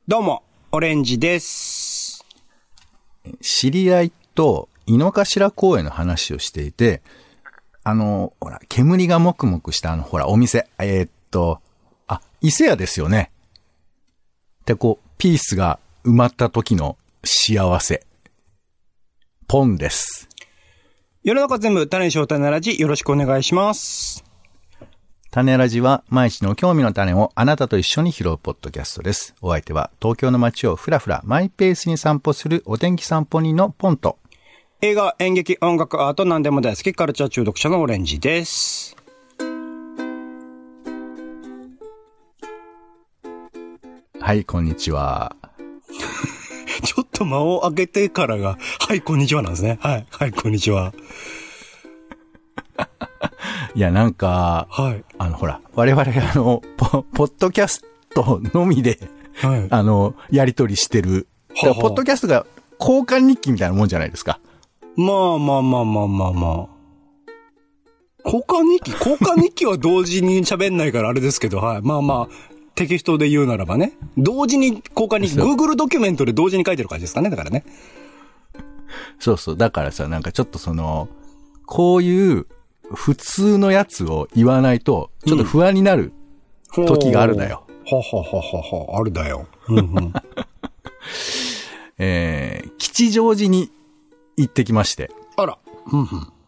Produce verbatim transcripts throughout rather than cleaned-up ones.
どうも、オレンジです。 知り合いと井の頭公園の話をしていて、あの、ほら、煙がもくもくしたあの、ほら、お店、えー、っと、あ、伊勢屋ですよね。で、こう、ピースが埋まった時の幸せ。ポンです。 世の中全部、種にしよう種ラジ、よろしくお願いします。 種ラジは毎日の興味の種をあなたと一緒に拾うポッドキャストです。お相手は東京の街をふらふらマイペースに散歩するお天気散歩人のポンと、 映画、演劇、音楽、アート、何でも大好きカルチャー中毒者のオレンジです。 はい、こんにちは。 ちょっと間を空けてからが、はい、こんにちはなんですね。はい、はい、こんにちは。 いや、なんか、はい。あの、ほら、我々、あの、ポ、ポッドキャストのみで、はい。あの、やりとりしてる。ははポッドキャストが交換日記みたいなもんじゃないですか。 まあまあまあまあまあまあ。交換日記交換日記は同時に喋んないからあれですけど、はい。まあまあ、テキストで言うならばね。同時に交換日記、Google ドキュメントで同時に書いてる感じですかね、だからね。 そうそう。だからさ、なんかちょっとその、こういう、普通のやつを言わないと、ちょっと不安になる時があるだよ。 うん、ははははは、あるだよ。うんうん、 えー、吉祥寺に行ってきまして。 あら。うんうん、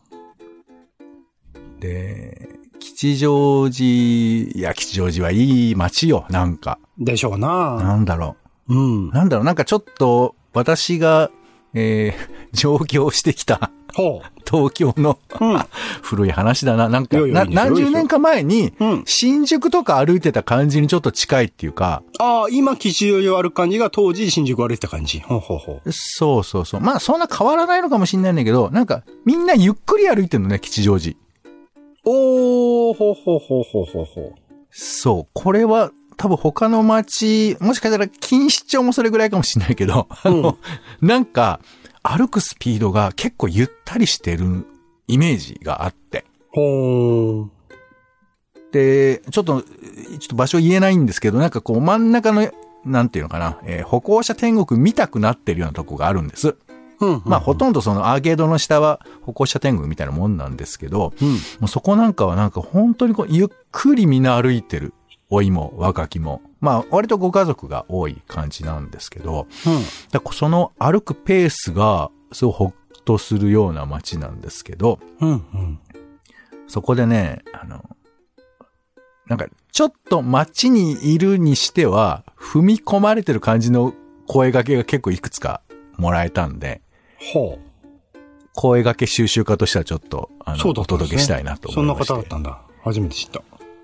で、吉祥寺、いや、吉祥寺はいい街よ、なんか。 でしょうな。 なんだろう。うん。 なんだろう、なんかちょっと、私が、えー、上京してきた。 ほう東京の、うん、古い話だな。なんか、いやいやな何十年か前に、うん、新宿とか歩いてた感じにちょっと近いっていうか。 ああ、今吉祥寺を歩く感じが当時新宿を歩いてた感じ。ほうほうほう。 そうそうそう。まあそんな変わらないのかもしれないんだけど、なんかみんなゆっくり歩いてるのね、吉祥寺。 おー、ほうほうほうほうほうほう。 そう。これは多分他の街、もしかしたら錦糸町もそれぐらいかもしれないけど、うん、あの、なんか、歩くスピードが結構ゆったりしてるイメージがあって。 ほー。 で、ちょっと、ちょっと場所言えないんですけど、なんかこう真ん中の、なんていうのかな、えー、歩行者天国見たくなってるようなとこがあるんです。 うんうんうん、 まあほとんどそのアーケードの下は歩行者天国みたいなもんなんですけど、うん、もうそこなんかはなんか本当にこうゆっくりみんな歩いてる。老いも若きも。まあ割とご家族が多い感じなんですけど、うん、だからその歩くペースがすごいほっとするような街なんですけど、 うんうん、 そこでね、あの、なんかちょっと街にいるにしては踏み込まれてる感じの声掛けが結構いくつかもらえたんで、 ほう。 声掛け収集家としてはちょっとあの、 そうだったんですね、 お届けしたいなと思いまして。 そんな方だったんだ。初めて知った。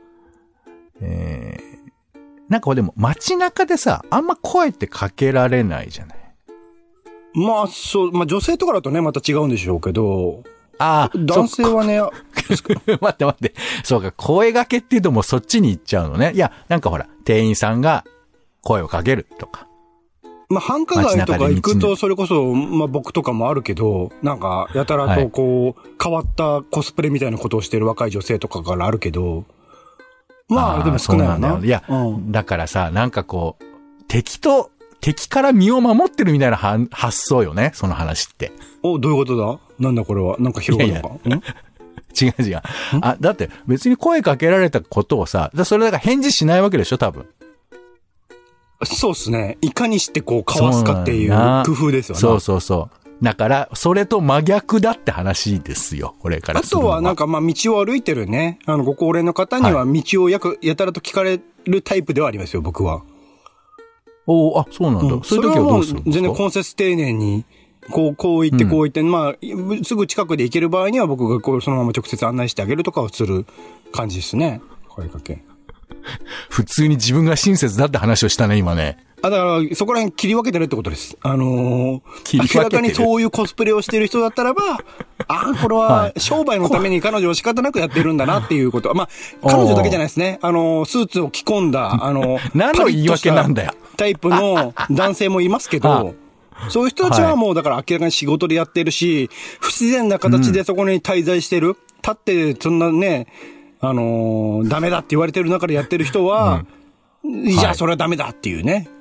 えー、なんかでも街中でさ、あんま声ってかけられないじゃない。 まあそう、まあ女性とかだとね、また違うんでしょうけど。 ああ、 男性はね、 待って待って。そうか、声掛けって言うともうそっちに行っちゃうのね。いや、なんかほら、店員さんが声をかけるとか。 まあ繁華街とか行くとそれこそ、まあ僕とかもあるけど、なんかやたらとこう、はい、変わったコスプレみたいなことをしてる若い女性とかからあるけど、まあ、でも少ないな。 いや、うん、だからさ、なんかこう、敵と、敵から身を守ってるみたいな発想よね、その話って。 お、どういうことだ？なんだこれは？なんか広がるのか？いやいや違う違う。あ、だって別に声かけられたことをさ、それだから返事しないわけでしょ、多分。 そうっすね。いかにしてこう、かわすかっていう工夫ですよね。 そうそうそう。だから、それと真逆だって話ですよ、これからするのは。 あとはなんかまあ道を歩いてるね、あの、ご高齢の方には道をやく、はい、やたらと聞かれるタイプではありますよ、僕は。 おー、あ、そうなんだ。うん、そういう時はどうするんですか？ 全然根節丁寧に、こう、こう言ってこう言って、うん、まあ、すぐ近くで行ける場合には僕がこう、そのまま直接案内してあげるとかをする感じですね。声かけ。 普通に自分が親切だって話をしたね、今ね。 あ、だから、そこら辺切り分けてるってことです。あのー、明らかにそういうコスプレをしている人だったらば、ああ、これは商売のために彼女を仕方なくやってるんだなっていうことは、まあ、彼女だけじゃないですね。あのー、スーツを着込んだ、あのー、 何の言い訳なんだよ。 タイプの男性もいますけど、そういう人たちはもうだから明らかに仕事でやってるし、不自然な形でそこに滞在してる。うん、立ってそんなね、あのー、ダメだって言われてる中でやってる人は、うん、いや、それはダメだっていうね。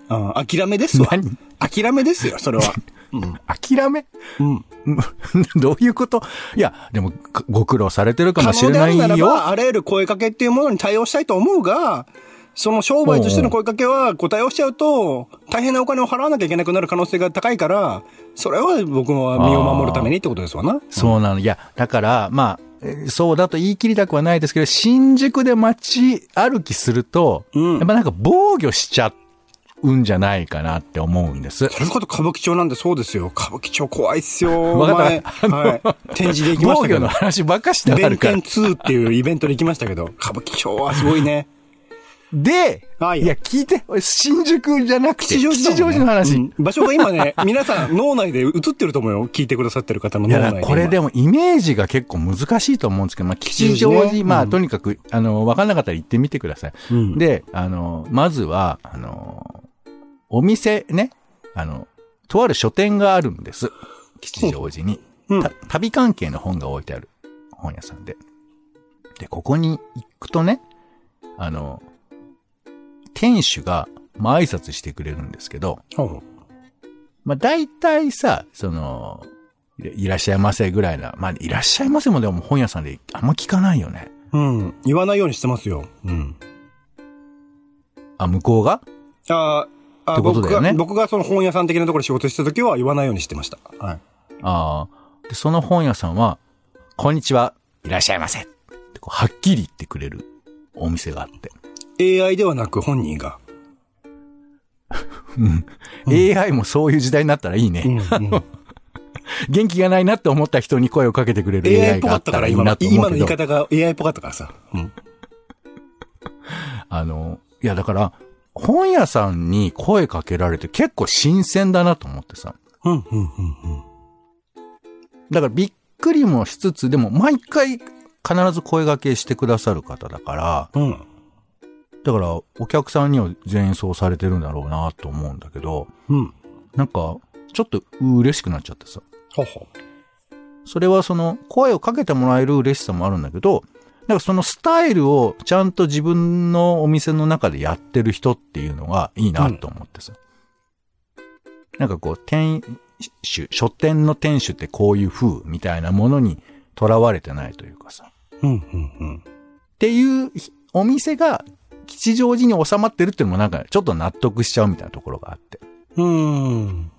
あ諦めですわ。 何諦めですよ、それは。 うん、諦めうん。 どういうこといや、でも、ご苦労されてるかもしれないよ。 可能であるならば、あらゆる声かけっていうものに対応したいと思うが、その商売としての声かけは答えをしちゃうと、大変なお金を払わなきゃいけなくなる可能性が高いから、それは僕は身を守るためにってことですわな。 そうなの。いや、だから、まあ、そうだと言い切りたくはないですけど、新宿で街歩きすると、うん、やっぱなんか防御しちゃうんじゃないかなって思うんです。 それこそ歌舞伎町なんでそうですよ。歌舞伎町怖いっすよ。 わかった。 はい。展示で行きましたけど。 防御の話ばっかしてあるから。 弁天ツーっていうイベントで行きましたけど、歌舞伎町はすごいね。 で、あいや、聞いて、新宿じゃなくて、吉祥寺、吉祥寺の話、うん。 場所が今ね、皆さん脳内で映ってると思うよ。聞いてくださってる方の脳内で。 これでもイメージが結構難しいと思うんですけど、まあ、吉祥寺、ね、まあ、うん、とにかく、あの、わかんなかったら行ってみてください。うん、で、あの、まずは、あの、お店ね、あの、とある書店があるんです。吉祥寺に。うん、旅関係の本が置いてある本屋さんで。で、ここに行くとね、あの、店主が、まあ、挨拶してくれるんですけど、うん、まあ、大体さ、その、いらっしゃいませぐらいな、まあ、いらっしゃいませもでも本屋さんであんま聞かないよね。 うん。言わないようにしてますよ。うん。 あ、向こうがああ、ってことだよね。僕が、僕がその本屋さん的なところで仕事した時は言わないようにしてました。はい。 ああ。で、その本屋さんは、こんにちは、いらっしゃいませ。ってこうはっきり言ってくれるお店があって。 エーアイ ではなく本人が。 うん、エーアイ もそういう時代になったらいいね。うんうん、元気がないなって思った人に声をかけてくれる エーアイ があったらいいなと思うけど。 今の言い方が エーアイ っぽかったからさ。うん、 あの、いやだから、本屋さんに声かけられて結構新鮮だなと思ってさ。 うんうんうんうん、 だからびっくりもしつつ、でも毎回必ず声掛けしてくださる方だから、うん、だからお客さんには全員そうされてるんだろうなと思うんだけど、うん、なんかちょっと嬉しくなっちゃってさ。 ほほ。 それはその声をかけてもらえる嬉しさもあるんだけど、なんかそのスタイルをちゃんと自分のお店の中でやってる人っていうのがいいなと思ってさ。うん、なんかこう店主、書店の店主ってこういう風みたいなものにとらわれてないというかさ。 うんうんうん、 っていうお店が吉祥寺に収まってるっていうのもなんかちょっと納得しちゃうみたいなところがあって。 うーん。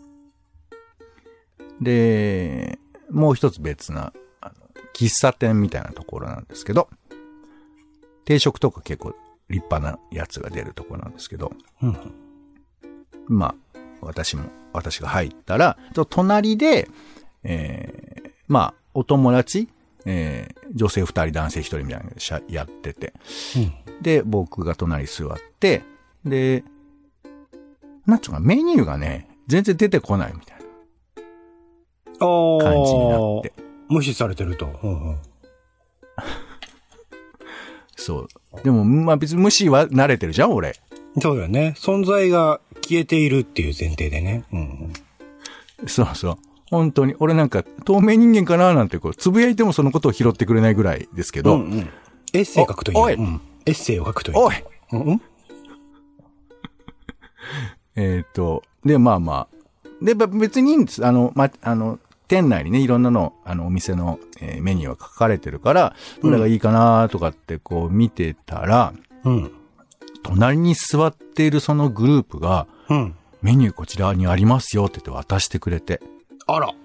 で、もう一つ別な、あの、喫茶店みたいなところなんですけど、定食とか結構立派なやつが出るところなんですけど、うん、まあ、私も、私が入ったら、隣で、えー、まあ、お友達、えー、女性二人、男性一人みたいなのやってて、うん、で、僕が隣座って、で、なんちゅうか、メニューがね、全然出てこないみたいな感じになって。 無視されてると。うんうん、 そう。でも、まあ別に無視は慣れてるじゃん、俺。 そうだよね。存在が消えているっていう前提でね。うんうん、 そうそう。本当に。俺なんか、透明人間かななんてこう、つぶやいてもそのことを拾ってくれないぐらいですけど。うんうん、 エッセイ書くという。 おい、 うん、エッセイを書くという。 おい、 うん、 えっと、で、まあまあ。で、別にいいんです。あの、ま、あの、店内にね、いろんなの、あの、お店の、えー、メニューが書かれてるから、どれがいいかなとかってこう見てたら、うん、隣に座っているそのグループが、うん、メニューこちらにありますよって言って渡してくれて。 あら。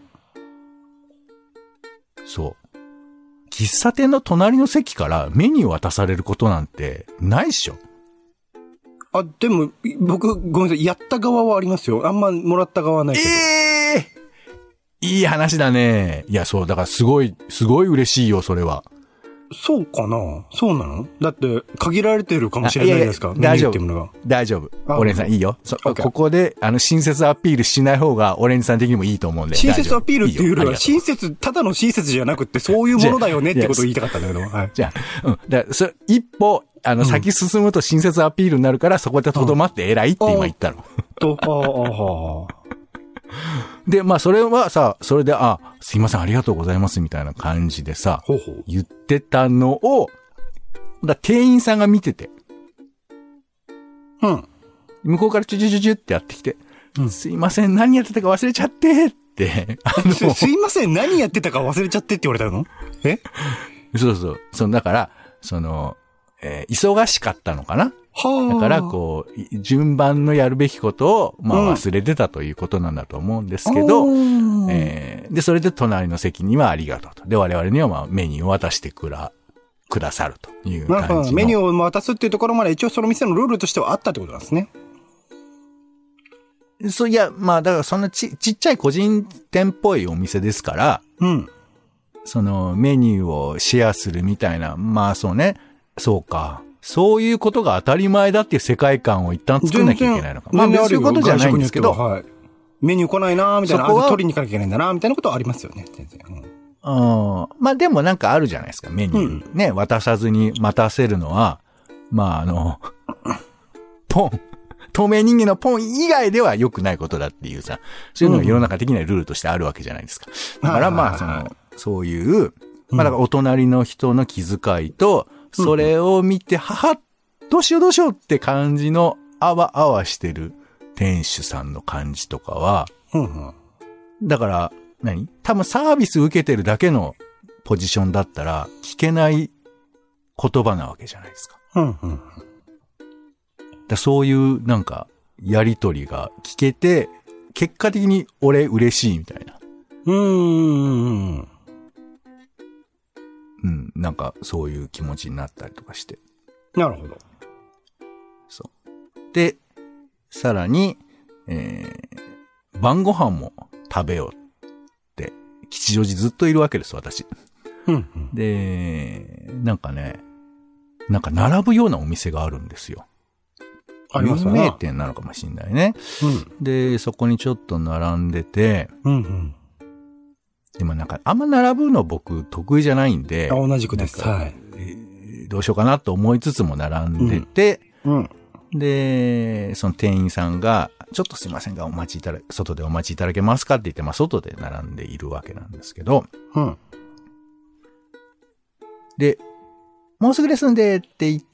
そう。喫茶店の隣の席からメニュー渡されることなんてないっしょ。 あ、でも、僕、ごめんなさい。やった側はありますよ。あんまもらった側はないけど。 ええーいい話だね。いや、そう、だからすごい、すごい嬉しいよ、それは。 そうかなそうなのだって、限られてるかもしれないですか。いやいや大丈夫。大丈夫。オレンさんいいよ。そここで、あの、親切アピールしない方が、オレンさん的にもいいと思うんで。 親切アピールっていうよりは、親切、ただの親切じゃなくて、そういうものだよねってことを言いたかったんだけど。はい。 じゃあ、うん。だそ一歩、あの、先進むと親切アピールになるから、そこでとどまって偉いって今言ったの。 と、ああ、ああ。 で、まあ、それはさ、それで、あ、すいません、ありがとうございます、みたいな感じでさ、 ほうほう言ってたのを、だ店員さんが見てて。 うん。 向こうからチュチュチュチュってやってきて、うん、すいません、何やってたか忘れちゃってって、あのす、すいません、何やってたか忘れちゃってって言われたの？え？ そうそう。その、だから、その、えー、忙しかったのかな？はあ。だから、こう、順番のやるべきことを、まあ忘れてたということなんだと思うんですけど、うん、えー、で、それで隣の席にはありがとうと。で、我々にはまあメニューを渡してくら、くださるという感じの。 メニューを渡すっていうところまで一応その店のルールとしてはあったってことなんですね。 そう、いや、まあ、だからそんなち、ちっちゃい個人店っぽいお店ですから、うん。そのメニューをシェアするみたいな、まあそうね、そうか。そういうことが当たり前だっていう世界観を一旦作んなきゃいけないのか。まあそういうことじゃないんですけど。はい。 メニュー来ないなーみたいな、あ取りに行かなきゃいけないんだなーみたいなことはありますよね、全然。うん。 うん、まあでもなんかあるじゃないですか、メニュー。うん、ね、渡さずに待たせるのは、まああの、ポン。透明人間のポン以外では良くないことだっていうさ、そういうのが世の中的にはルールとしてあるわけじゃないですか。だからまあ、その、そういう、まあだからお隣の人の気遣いと、それを見て、はは、どうしようどうしようって感じの、あわあわしてる店主さんの感じとかは、だから、何？多分サービス受けてるだけのポジションだったら、聞けない言葉なわけじゃないですか。だそういうなんかやりとりが聞けて、結果的に俺嬉しいみたいな。うーん。うん、なんかそういう気持ちになったりとかして。 なるほど。 そう。で、さらに、えー、晩ご飯も食べようって吉祥寺ずっといるわけです、私。うんうん、で、なんかね、なんか並ぶようなお店があるんですよ。有名店なのかもしれないね、うん。で、そこにちょっと並んでて、うんうん、でもなんかあんま並ぶの僕得意じゃないんで、 同じくです。はい。 どうしようかなと思いつつも並んでて、うんうん、で、その店員さんが、ちょっとすいませんがお待ちいただ、外でお待ちいただけますかって言って、まあ外で並んでいるわけなんですけど、うん、で、もうすぐですんでって言って、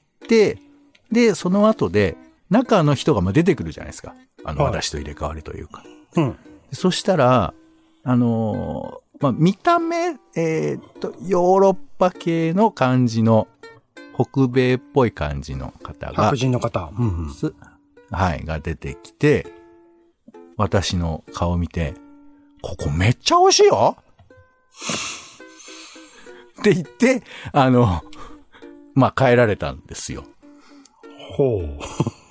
で、その後で、中の人がまあ出てくるじゃないですか。あの、私と入れ替わりというか。うん。そしたら、あのー、まあ、見た目、えー、っと、ヨーロッパ系の感じの、北米っぽい感じの方が。 白人の方。うんうん。 はい、が出てきて、私の顔見て、ここめっちゃ美味しいよって言って、あの、まあ、帰られたんですよ。ほう。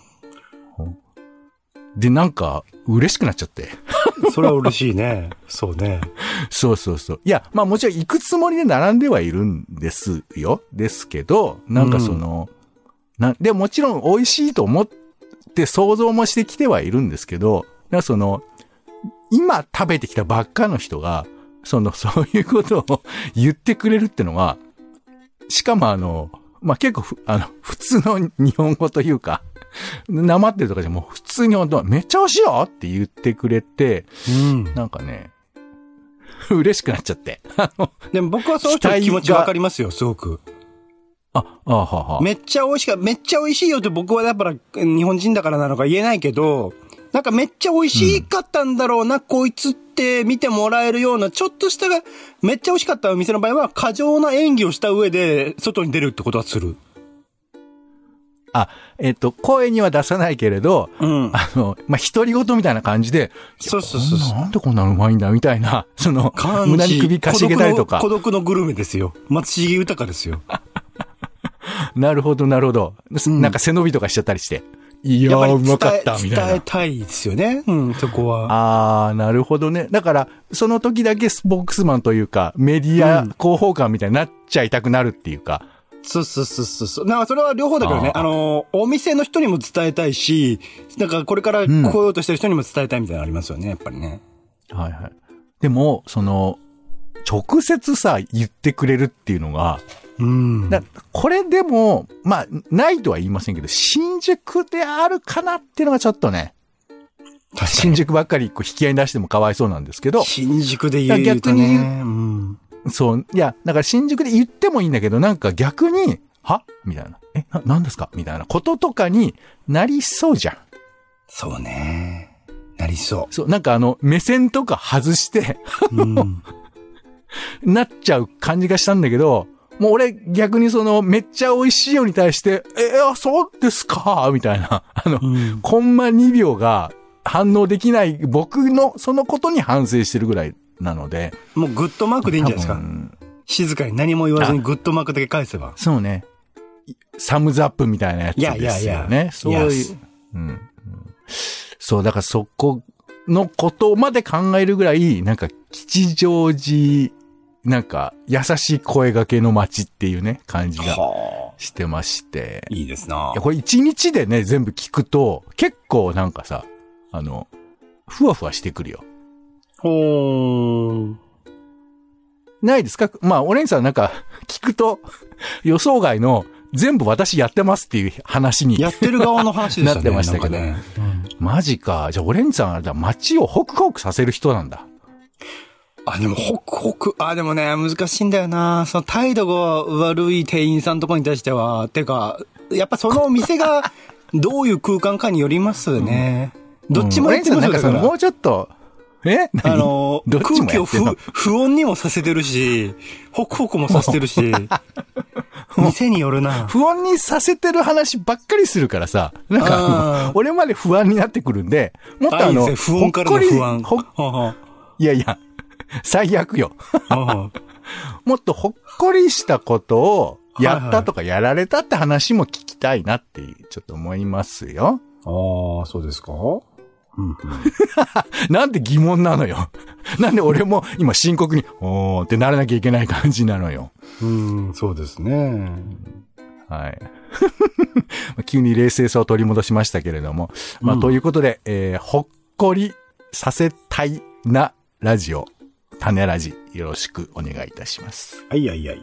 で、なんか、嬉しくなっちゃって。 それは嬉しいね。そうね。 そうそうそう。いや、まあもちろん行くつもりで並んではいるんですよ。ですけど、なんかその、うん、な、で、もちろん美味しいと思って想像もしてきてはいるんですけど、なんかその、今食べてきたばっかの人が、その、そういうことを言ってくれるってのは、しかもあの、まあ結構ふ、あの、普通の日本語というか、なまってるとかじゃもう普通に本当はめっちゃ美味しいよって言ってくれて、うん、なんかね、嬉しくなっちゃって。 でも僕はその人の気持ちわかりますよ、すごく。 あ、あはは。 めっちゃ美味しか、めっちゃ美味しいよって僕はやっぱ日本人だからなのか言えないけど、なんかめっちゃ美味しかったんだろうな、うん、こいつって見てもらえるような、ちょっとしたが、めっちゃ美味しかったお店の場合は、過剰な演技をした上で、外に出るってことはする。 あ、えっと、声には出さないけれど、うん、あの、まあ、独り言みたいな感じで、 そうそうそう。 なんでこんなうまいんだみたいな、その、無駄に首かしげたりとか。 孤独のグルメですよ。松重豊ですよ。 なるほど、なるほど。うん、なんか背伸びとかしちゃったりして。いやー、うまかった、みたいな。 伝えたいですよね。うん、そこは。 あー、なるほどね。だから、その時だけスポークスマンというか、メディア広報官みたいになっちゃいたくなるっていうか。 うん、そうそうそうそう。なんかそれは両方だけどね。あ, あの、お店の人にも伝えたいし、なんかこれから来ようとしてる人にも伝えたいみたいなのありますよね、やっぱりね。 はいはい。でも、その、直接さ、言ってくれるっていうのが、うん、だこれでも、まあ、ないとは言いませんけど、新宿であるかなっていうのがちょっとね、新宿ばっかりこう引き合いに出してもかわいそうなんですけど、 新宿で言うとね、うん、 そう、いや、だから新宿で言ってもいいんだけど、なんか逆に、はみたいな。え、な、なんですかみたいなこととかになりそうじゃん。 そうね。なりそう。 そう、なんかあの、目線とか外して、うん、なっちゃう感じがしたんだけど、もう俺逆にその、めっちゃ美味しいよに対して、えー、そうですかみたいな、あの、うん、コンマにびょうが反応できない僕のそのことに反省してるぐらいなので。 もうグッドマークでいいんじゃないですか。静かに何も言わずにグッドマークだけ返せば。 そうね。サムズアップみたいなやつですよね。いやいやいや。そういう、うん。そう、だからそこのことまで考えるぐらい、なんか吉祥寺、なんか優しい声掛けの街っていうね、感じがしてまして。 いいですな。 いや、これ一日でね、全部聞くと、結構なんかさ、あの、ふわふわしてくるよ。 ほー。 ないですか？まあ、オレンジさんなんか、聞くと、予想外の、全部私やってますっていう話に。 やってる側の話でしたね。 なってましたけど。ねうん、マジか。じゃあ、オレンジさんあれだ、街をホクホクさせる人なんだ。 あ、でも、ホクホク。あ、でもね、難しいんだよな。その態度が悪い店員さんとかに対しては、てか、やっぱそのお店が、どういう空間かによりますね。うん、どっちもやってますよ、だから。 もうちょっと、えあの、空気を不、不穏にもさせてるし、ホクホクもさせてるし、店によるな。 不穏にさせてる話ばっかりするからさ、なんか、俺まで不安になってくるんで、もっとあの、 あいい不穏からの不安。 ほっこり、ほいやいや、最悪よ。もっとほっこりしたことをやったとかやられたって話も聞きたいなってちょっと思いますよ。 ああ、そうですか？うんうん、 なんで疑問なのよ。なんで俺も今深刻に、おーってならなきゃいけない感じなのよ。 うん、そうですね。 はい。急に冷静さを取り戻しましたけれども。まあ、うん、ということで、えー、ほっこりさせたいなラジオ、種ラジ、よろしくお願いいたします。 はいはいはい。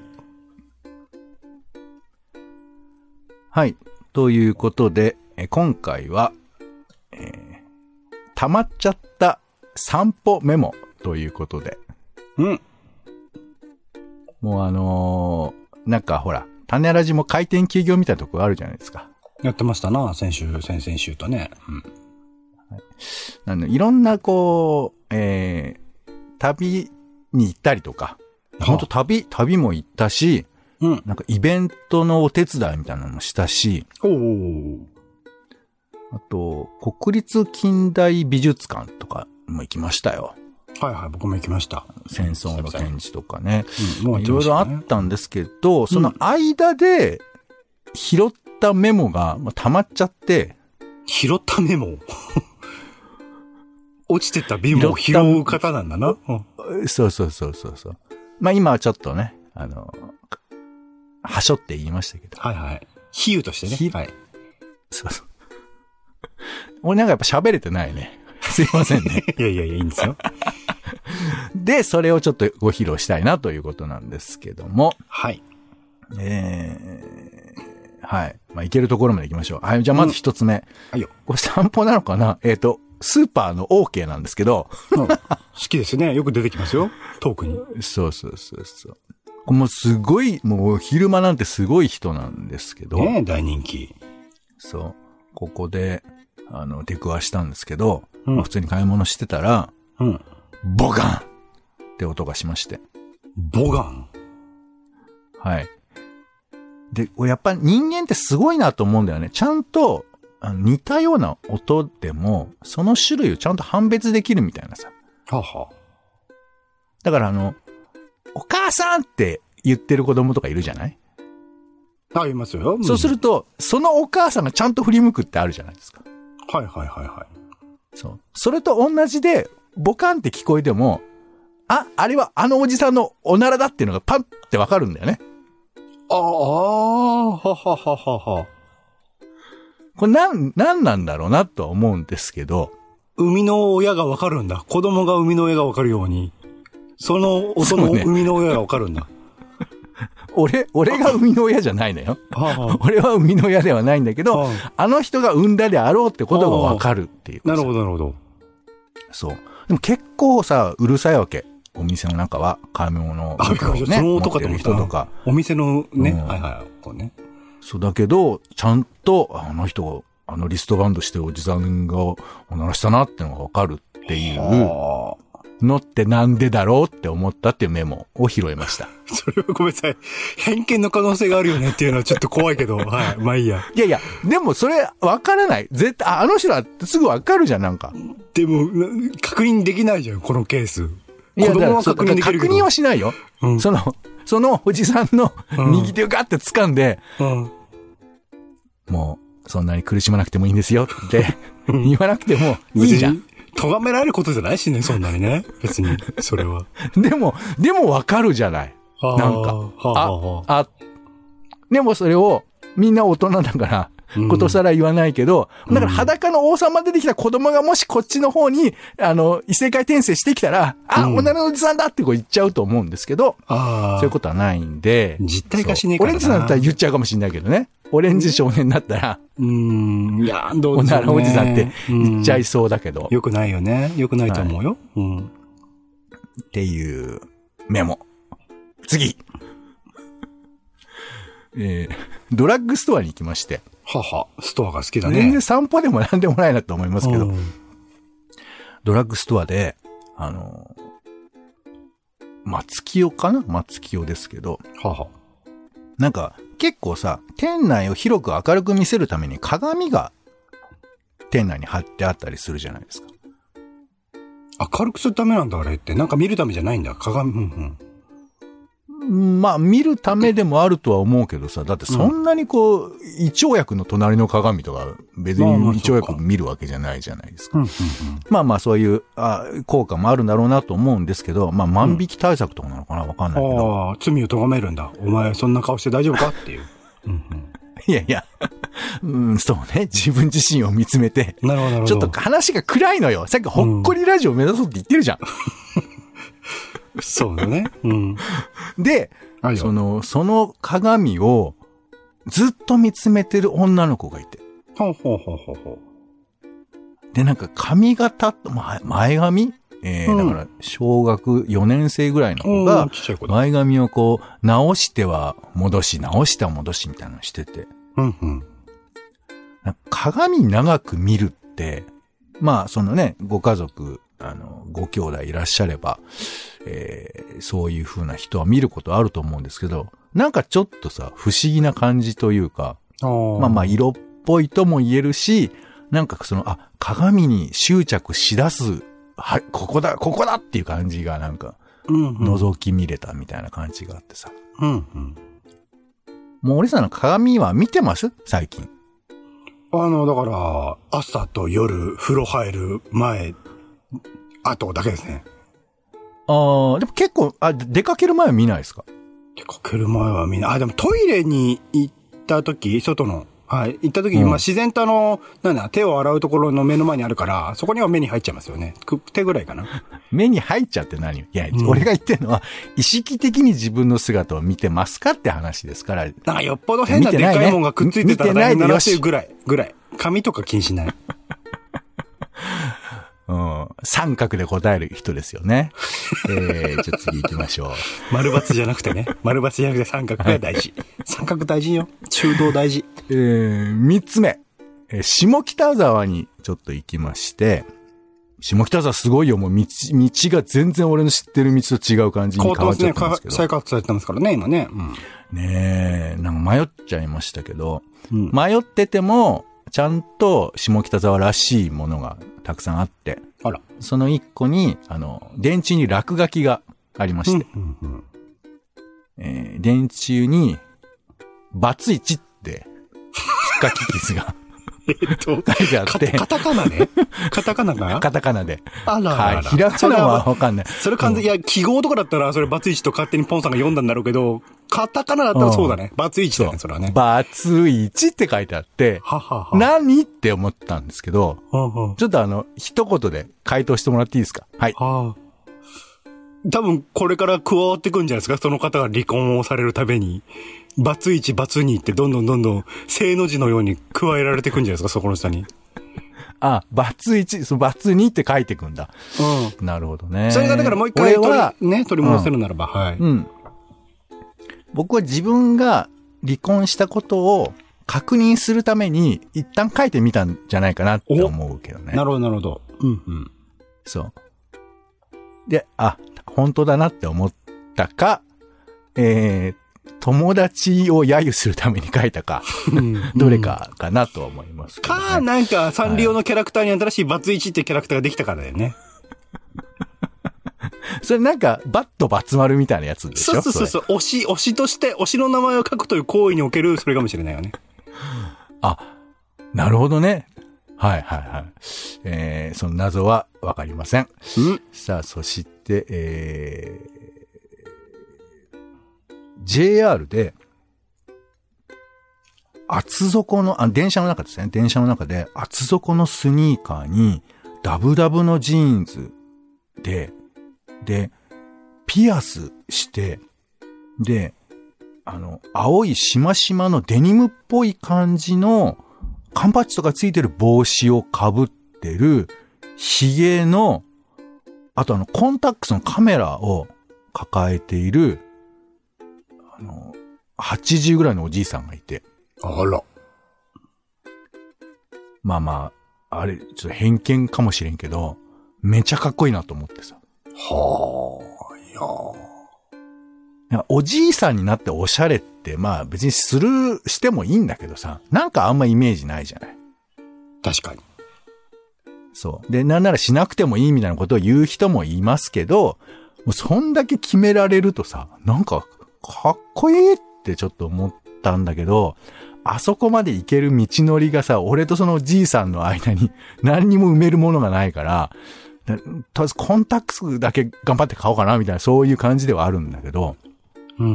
はい。ということで、え今回は、えー溜まっちゃった散歩メモということで。 うん。 もうあのー、なんかほら、種ラジも開店休業みたいなとこあるじゃないですか。 やってましたな、先週、先々週とね。うん。 はい、なんでいろんなこう、えー、旅に行ったりとか、本当旅、旅も行ったし、うん。なんかイベントのお手伝いみたいなのもしたし、 おー。 あと、国立近代美術館とかも行きましたよ。 はいはい、僕も行きました。 戦争の展示とかね。うん、もういろいろあったんですけど、その間で拾ったメモが溜まっちゃって。 拾ったメモ落ちてたメモを拾う方なんだな。 うん、そうそうそうそうそう。まあ今はちょっとね、あの、はしょって言いましたけど。 はいはい。比喩としてね。はい。 そうそう。俺なんかやっぱ喋れてないね。すいませんね。 いやいやいや、いいんですよ。 で、それをちょっとご披露したいなということなんですけども。 はい。 えー、はい。まあ、行けるところまで行きましょう。はい。じゃあまず一つ目。うん、 はいよ。 これ散歩なのかな？えっと、スーパーの OK なんですけど。 うん、好きですね。よく出てきますよ。トークに。 そうそうそうそう。もうすごい、もう昼間なんてすごい人なんですけど。 ねえ、大人気。 そう。ここで、あの、出くわしたんですけど、 うん、 まあ、普通に買い物してたら、 うん、 ボガンって音がしまして。 ボガン？ はい。で、やっぱ人間ってすごいなと思うんだよね。ちゃんと、あの似たような音でも、その種類をちゃんと判別できるみたいなさ。 はは。 だからあの、お母さんって言ってる子供とかいるじゃない？ あ、いますよ。うん、 そうすると、そのお母さんがちゃんと振り向くってあるじゃないですか。 はいはいはいはい。 そう。それと同じで、ボカンって聞こえても、あ、あれはあのおじさんのおならだっていうのがパンってわかるんだよね。 ああ、ははははは。 これなん、なんなんだろうなとは思うんですけど。 生みの親がわかるんだ。子供が生みの親がわかるように。その音の生みの親がわかるんだ。 俺、俺が生みの親じゃないのよ。 はあ、 俺は生みの親ではないんだけど、はあ、あの人が産んだであろうってことがわかるっていう。 なるほど、なるほど。 そう。でも結構さ、うるさいわけ。お店の中は、買い物を、ね。 あ、その音かと思った。 人とか。 お店のね、うん、はいはい、こうね。 そうだけど、ちゃんと、あの人、 あのリストバンドしてるおじさんがおならしたなってのがわかるっていうのってなんでだろうって思ったっていうメモを拾いました。 それはごめんなさい。偏見の可能性があるよねっていうのはちょっと怖いけど、はい。まあいいや。 いやいや、でもそれわからない。絶対、あの人はすぐわかるじゃん、なんか。 でも、確認できないじゃん、このケース。 いや、 子供は確認できるけど。 確認はしないよ。うん、その、そのおじさんの右手をガッて掴んで、うんうん、もう、そんなに苦しまなくてもいいんですよって言わなくてもいいじゃん。 咎められることじゃないしね、そんなにね。別に、それは。 でも、でもわかるじゃない。なんか。あ、あ、でもそれを、みんな大人だから、ことさら言わないけど、うん、だから裸の王様出てきた子供がもしこっちの方に、あの、異世界転生してきたら、あ、うん、女のおじさんだってこう言っちゃうと思うんですけど、そういうことはないんで。 実体化しねえからな。 オレンジさんだったら言っちゃうかもしれないけどね。オレンジ少年だったら、 うーん、いや、どうでしょうね。 女のおじさんって言っちゃいそうだけど。 よくないよね。よくないと思うよ。はい、うん。 っていうメモ。次。えー、ドラッグストアに行きまして。 はは、ストアが好きだね。 全然散歩でもなんでもないなと思いますけど、ドラッグストアで、あの、松清かな松清ですけど、 はは。 なんか、結構さ、店内を広く明るく見せるために鏡が店内に貼ってあったりするじゃないですか。 明るくするためなんだ、あれって。なんか見るためじゃないんだ、鏡。うんうんまあ、見るためでもあるとは思うけどさ、だってそんなにこう、胃腸薬の隣の鏡とか、別に胃腸薬見るわけじゃないじゃないですか。まあまあ、そういうあ効果もあるんだろうなと思うんですけど、まあ、万引き対策とかなのかなわかんないけど。 ああ、罪を咎めるんだ。お前そんな顔して大丈夫かっていう。うんうん、 いやいや、うん、そうね。自分自身を見つめて。 なるほど、なるほど。 ちょっと話が暗いのよ。さっきほっこりラジオ目指そうって言ってるじゃん。 うん、そうだね。うん。 で、その、その鏡をずっと見つめてる女の子がいて。 ほうほうほうほうほう。で、なんか髪型、前、前髪えー、うん、だから、小学よねん生ぐらいの子が、前髪をこう、直しては戻し、直しては戻しみたいなのしてて。 うんうん。 なんか鏡長く見るって、まあ、そのね、ご家族、あの、ご兄弟いらっしゃれば、えー、そういう風な人は見ることあると思うんですけど、なんかちょっとさ、不思議な感じというか、まあまあ色っぽいとも言えるし、なんかその、あ、鏡に執着しだす、は、ここだ、ここだっていう感じがなんか、覗き見れたみたいな感じがあってさ。 うんうん、 もう俺さんの鏡は見てます最近。 あの、だから、朝と夜、風呂入る前、後だけですね。 ああ、でも結構、あ、出かける前は見ないですか？ 出かける前は見ない。あ、でもトイレに行った時、外の、はい、行った時に、うん、まあ自然とあの、なんだ、手を洗うところの目の前にあるから、そこには目に入っちゃいますよね。手ぐらいかな。 目に入っちゃって何？いや、うん、俺が言ってるのは、意識的に自分の姿を見てますかって話ですから。 なんかよっぽど変なでっかいもんがくっついてたら大変だなっていうぐらい、ぐらい。髪とか気にしない。 うん。三角で答える人ですよね。えー、じゃあ次行きましょう。 丸抜じゃなくてね。丸抜じゃなくて三角が大事。三角大事よ。中道大事。 えー、三つ目。えー、下北沢にちょっと行きまして、下北沢すごいよ。もう道、道が全然俺の知ってる道と違う感じに変わっちゃったんですけど。 再開発されてますからね、今ね。うん、 ねえ、なんか迷っちゃいましたけど、うん、迷ってても、ちゃんと下北沢らしいものがたくさんあって、 あら。 その一個に、あの、電柱に落書きがありまして、 うんうんうんえー、電柱に、バツイチって書き傷がえっと、 書いてあって。 カタカナでカタカナがカタカナで。 あらはい。ひらがなはわかんない。 それ完全、いや、記号とかだったら、それバツイチと勝手にポンさんが読んだんだろうけど、カタカナだったらそうだね。バツイチだね、それはね。 バツイチって書いてあって、 ははは何って思ったんですけど、 ははちょっとあの、一言で回答してもらっていいですか？はい。 はあ、多分、これから加わってくんじゃないですか？その方が離婚をされるたびに。バツイチ、バツニってどんどんどんどん正の字のように加えられてくんじゃないですか、そこの下に。 あ、バツイチ、そう、バツニって書いてくんだ。 うん。 なるほどね。 それがだからもう一回取り、ね、取り戻せるならば、うん、はい。 うん。僕は自分が離婚したことを確認するために一旦書いてみたんじゃないかなって思うけどね。 なるほど、なるほど。うんうん。 そう。で、あ、本当だなって思ったか、えー、友達を揶揄するために書いたか、どれかかなと思います、ね。 か、なんかサンリオのキャラクターに新しいバツイチっていうキャラクターができたからだよね。 それなんか、バットバツ丸みたいなやつでしょ？ そうそうそう。推し、推しとして、推しの名前を書くという行為における、それかもしれないよね。 あ、なるほどね。はいはいはい。えー、その謎はわかりません。 うん。 さあ、そして、えー、ジェイアール で、厚底の、あ、電車の中ですね。電車の中で、厚底のスニーカーに、ダブダブのジーンズで、で、ピアスして、で、あの、青いしましまのデニムっぽい感じの、缶バッジとかついてる帽子をかぶってる、髭の、あとあの、コンタックスのカメラを抱えている、あの、はちじゅうぐらいのおじいさんがいて。 あら。 まあまあ、あれ、ちょっと偏見かもしれんけど、めちゃかっこいいなと思ってさ。 はあ、いやー。おじいさんになっておしゃれって、まあ別にする、してもいいんだけどさ、なんかあんまイメージないじゃない。 確かに。 そう。で、なんならしなくてもいいみたいなことを言う人もいますけど、もうそんだけ決められるとさ、なんかかっこいいってちょっと思ったんだけど、あそこまで行ける道のりがさ、俺とそのおじいさんの間に何にも埋めるものがないから、とりあえずコンタックスだけ頑張って買おうかなみたいな、そういう感じではあるんだけど、 うんうん。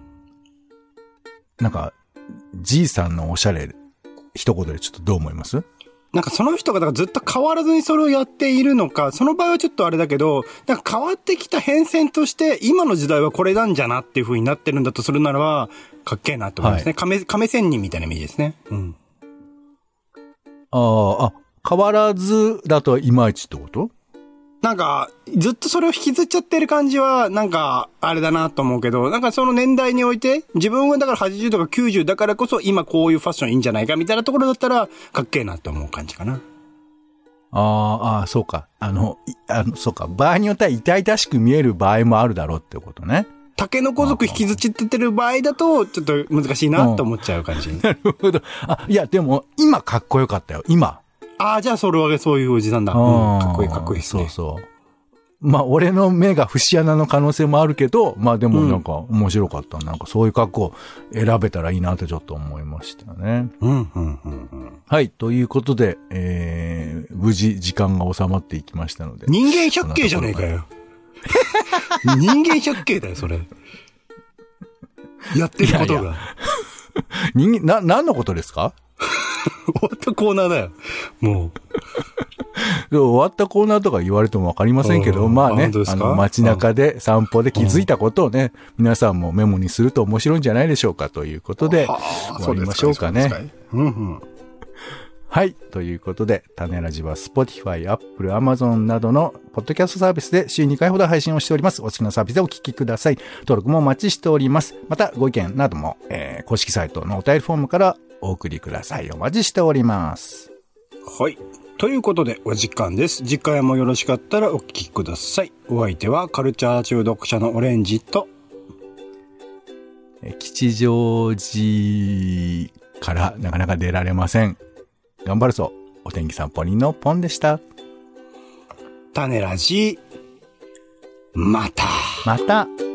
なんか、じいさんのおしゃれ、一言でちょっとどう思います？ なんかその人がだからずっと変わらずにそれをやっているのか、その場合はちょっとあれだけど、なんか変わってきた変遷として、今の時代はこれなんじゃなっていう風になってるんだとするならば、かっけえなって思いますね。はい、亀、亀仙人みたいなイメージですね。うん。 ああ、あ、変わらずだといまいちってこと？ なんか、ずっとそれを引きずっちゃってる感じは、なんか、あれだなと思うけど、なんかその年代において、自分はだからはちじゅうとかきゅうじゅうだからこそ、今こういうファッションいいんじゃないかみたいなところだったら、かっけえなと思う感じかな。 ああ、そうか。あの、あの、そうか。場合によっては痛々しく見える場合もあるだろうってことね。 タケノコ族引きずっちゃってる場合だと、ちょっと難しいなと思っちゃう感じ。 なるほど。あ、いや、でも、今かっこよかったよ。今。 ああ、じゃあそれはそういうおじさんだ。うん、かっこいいかっこいいですね。 そうそう。まあ、俺の目が節穴の可能性もあるけど、まあでもなんか面白かった。うん、なんかそういう格好選べたらいいなってちょっと思いましたね。 うん、うん、うん、うん。 はい。ということで、えー、無事時間が収まっていきましたので。 人間百景じゃねえかよ。人間百景だよ、それ。やってることが。いやいや人間、な、何のことですか？ 終わったコーナーだよ。もう。終わったコーナーとか言われてもわかりませんけど、まあね、あの街中で散歩で気づいたことをね、皆さんもメモにすると面白いんじゃないでしょうかということで、終わりましょうかね。 うんうん、 はい。ということで、種ラジは Spotify、Apple、Amazon などのポッドキャストサービスで週にかいほど配信をしております。お好きなサービスでお聞きください。登録もお待ちしております。また、ご意見なども、えー、公式サイトのお便りフォームからお送りください。お待ちしております。 はい。ということで、お時間です。次回もよろしかったらお聞きください。お相手はカルチャー中毒者のオレンジと、 え吉祥寺からなかなか出られません。頑張るぞ。お天気散歩人のポンでした。 種ラジ、また。 また。